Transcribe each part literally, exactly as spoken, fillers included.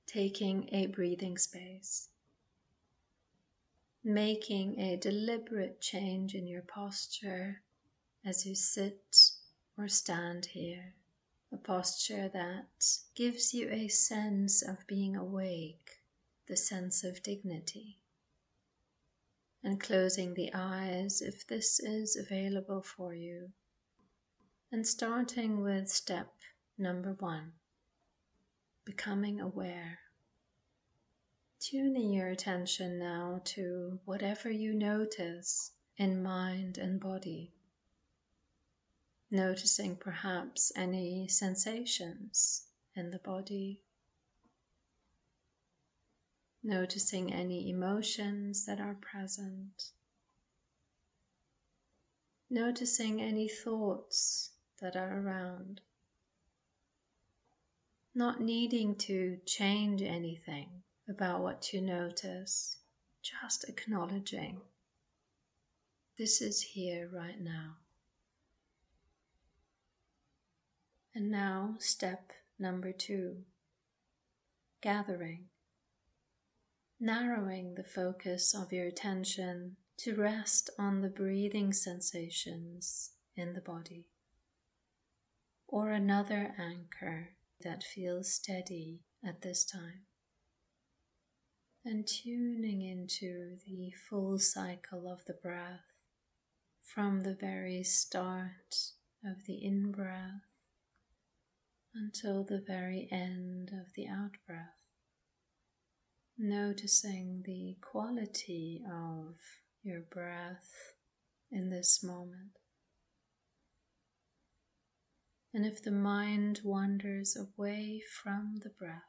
taking a breathing space, making a deliberate change in your posture as you sit or stand here, a posture that gives you a sense of being awake, the sense of dignity. And closing the eyes if this is available for you, and starting with step number one, becoming aware. Tuning your attention now to whatever you notice in mind and body. Noticing perhaps any sensations in the body. Noticing any emotions that are present. Noticing any thoughts that are around. Not needing to change anything about what you notice, just acknowledging this is here right now. And now step number two, gathering, narrowing the focus of your attention to rest on the breathing sensations in the body, or another anchor that feels steady at this time. And tuning into the full cycle of the breath from the very start of the in-breath until the very end of the out-breath. Noticing the quality of your breath in this moment. And if the mind wanders away from the breath,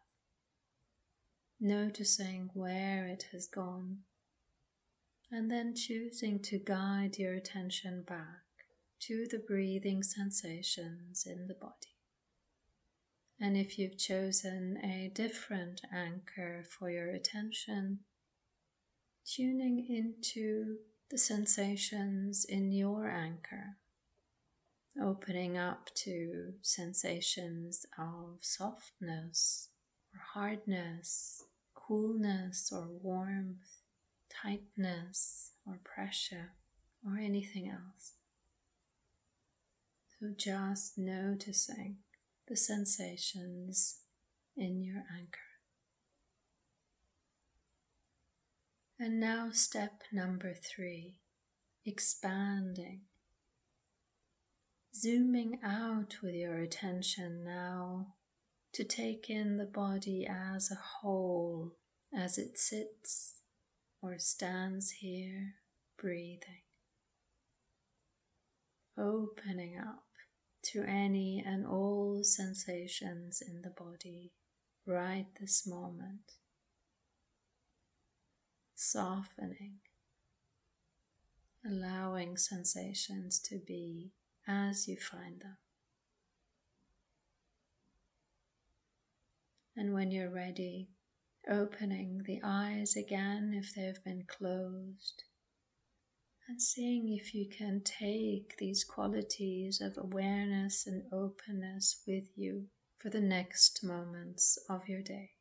noticing where it has gone, and then choosing to guide your attention back to the breathing sensations in the body. And if you've chosen a different anchor for your attention, tuning into the sensations in your anchor, opening up to sensations of softness or hardness, coolness or warmth, tightness or pressure, or anything else. So just noticing the sensations in your anchor. And now step number three, expanding. Zooming out with your attention now to take in the body as a whole, as it sits or stands here, breathing. Opening up to any and all sensations in the body right this moment. Softening, allowing sensations to be as you find them. And when you're ready, opening the eyes again if they've been closed, and seeing if you can take these qualities of awareness and openness with you for the next moments of your day.